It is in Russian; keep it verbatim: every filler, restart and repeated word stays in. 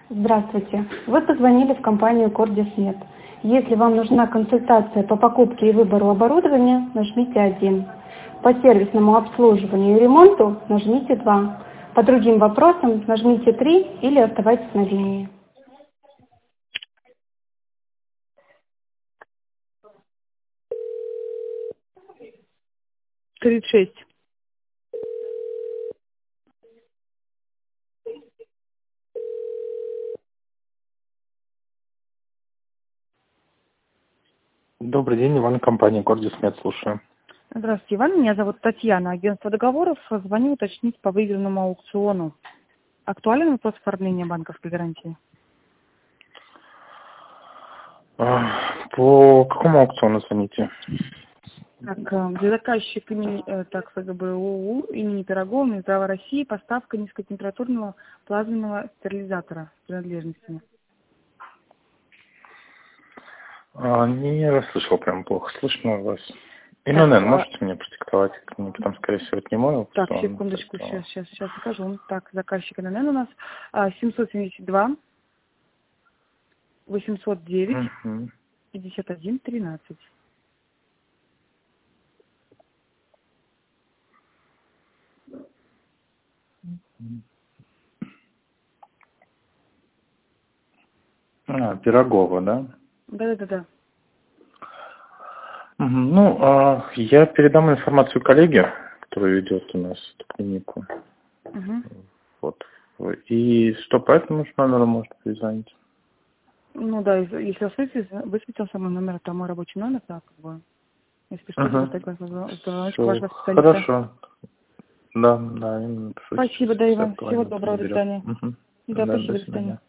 Здравствуйте. Вы позвонили в компанию Cordisnet. Если вам нужна консультация по покупке и выбору оборудования, нажмите один. По сервисному обслуживанию и ремонту нажмите два. По другим вопросам нажмите три или оставайтесь на линии. тридцать шесть. Добрый день, Иван, компания Cordisnet, слушаю. Здравствуйте, Иван. Меня зовут Татьяна, агентство договоров. Звоню уточнить по выигранному аукциону. Актуален вопрос оформления банковской гарантии? А, По какому аукциону звоните? Так, э, для заказчика имени, э, так, ФГБ ООУ имени Пирогова, Минздрава России, поставка низкотемпературного плазменного стерилизатора с принадлежностями. А, Не расслышал, прям плохо слышно вас. Так, ИНН а, можете мне продиктовать? Книги там, скорее всего, это не мой так, аукцион. секундочку, поэтому- сейчас, сейчас, сейчас скажу. Так, заказчик эн эн эн у нас а, семьсот семьдесят два, восемьсот девять, Мгм. пятьдесят один, тринадцать. А, Пирогова, да? Да-да-да-да. Мгм. Ну, а, я передам информацию коллеге, который ведет у нас эту клинику. Угу. Вот. И что по этому же номеру может перезвонить? Ну да, если если вас высветил, высветил со мной номер, то мой рабочий номер, да, как бы. Если что, то Угу. ждать вас звоночка Все, вашего специалиста. хорошо. Да, да, я напишу Спасибо, сейчас, да, все Иван. Всего актуально, доброго, до наберет. свидания. Угу. Да, Да, до спасибо, до свидания. свидания.